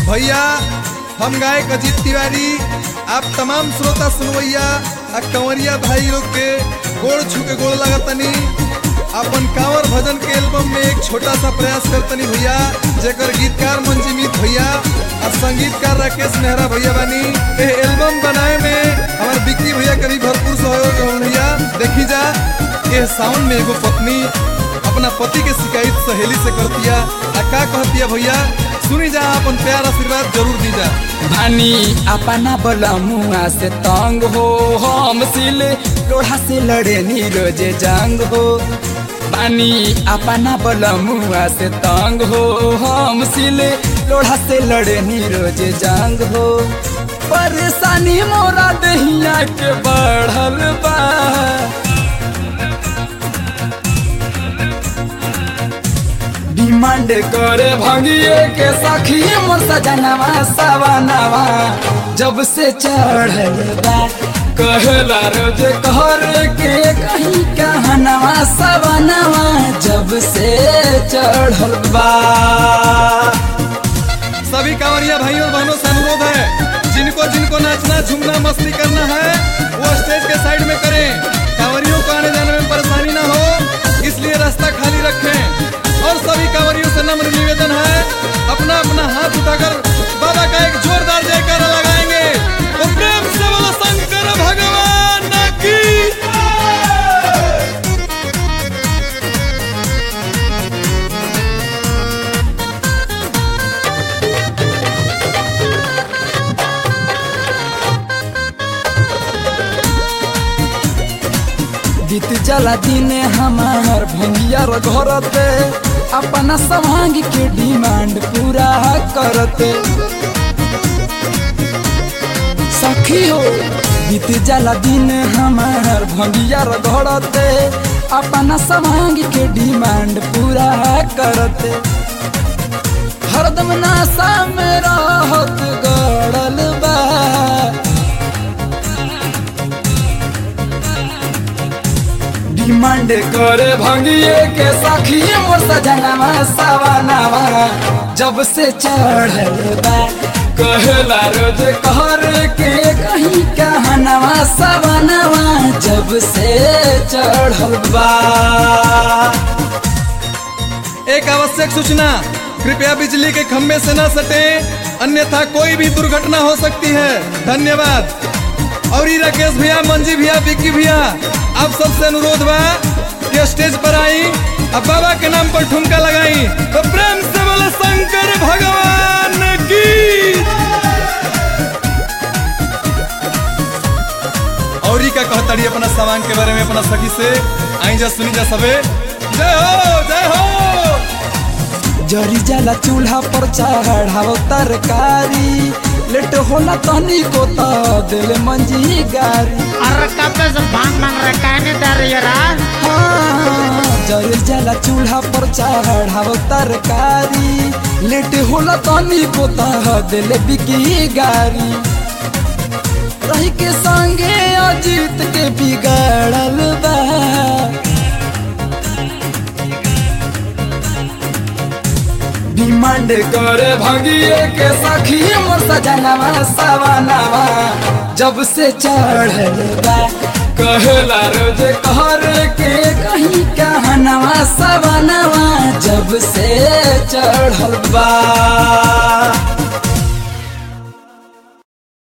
भैया हम गायक अजीत तिवारी आप तमाम श्रोता सुनवैया आ कंवरिया भाई लोग के गोड़ छू के गोड़ लगतनी अपन कांवर भजन के एल्बम में एक छोटा सा प्रयास करतनी भैया जेकर गीतकार मंजीमित भैया और संगीतकार राकेश मेहरा भैया बानी। ये एल्बम बनाए में हमारे बिक्की भैया के भी भरपूर सहयोग हो भैया। देखी जा ये सावन में एगो पत्नी अपना पति के शिकायत सहेली से करतिया आ का कहतिया भैया सुनी जा अपन प्यार आशीर्वाद जरूर दी जा। भानी अपना बलमुआ से तंग हो हम सिले लोढ़ा से लड़े नी रोजे जंग हो। भानी अपना बलमुआ से तंग हो हम सिले लोढ़ा से लड़े नी रोजे जंग हो। परेशानी मोरा दहिया के बढ़ल बा डिमांड करे भंगिए के सखी मोर सजनवा सवनवा जब से चढ़ल बा कहला रोज कहर के कहीं कहनवा सवनवा जब से चढ़ल बा। सभी कांवरिया भाइयों बहनों से अनुरोध है जिनको जिनको नाचना झूमना मस्ती करना है वो स्टेज के साइड में करें। कांवरियों को आने जाने में परेशानी ना हो इसलिए रास्ता खाली रखें। और सभी कांवरियों से नम्र निवेदन है अपना अपना हाथ उठाकर बाबा का एक जोरदार जयकारा लगाएंगे तो प्रेम से बोलो शंकर भगवान की। बीत चला दिन हमार भंगिया घरते अपना समांग के डिमांड पूरा करते सखी हो। बीत जाला दिन हमार भंगिया घरते अपना समांग के डिमांड पूरा करते हरदम नासा में रहत गड़ल बा डिमांड करे भंगिए के सखी मोर सजनवा सवनवा जब से चढ़ल बा कहला रोज कहर के कहीं कहनवा सवनवा जब से चढ़ल बा। एक आवश्यक सूचना कृपया बिजली के खंभे से न सटे अन्यथा कोई भी दुर्घटना हो सकती है। धन्यवाद। और ये राकेश भैया मंजी भैया विक्की भैया आप सबसे अनुरोध बा कि स्टेज पर आई अब बाबा के नाम पर ठुमका लगाई तो प्रेम से बोले शंकर भगवान की। और का कहताड़ी अपना सामान के बारे में अपना सखी से आई जा सुनी जा सबे जय हो जय हो। जरी जाला चूल्हा पर चढ़ाव तरकारी लेट होला तनी को ता दिल मंजी गारी अरे कब से भांग मांग रहा कहने दर यारा। जरी जाला चूल्हा पर चढ़ाव तरकारी लेट होला तनी को ता दिल बिकी गारी रही के संगे अजीत के बिगड़ल बा डिमांड करे भंगिए के सखी मोर सजनवा सवनवा जब से चढ़ल बा कहला रोज कहर के कहीं कहनवा सवनवा जब से चढ़ल बा।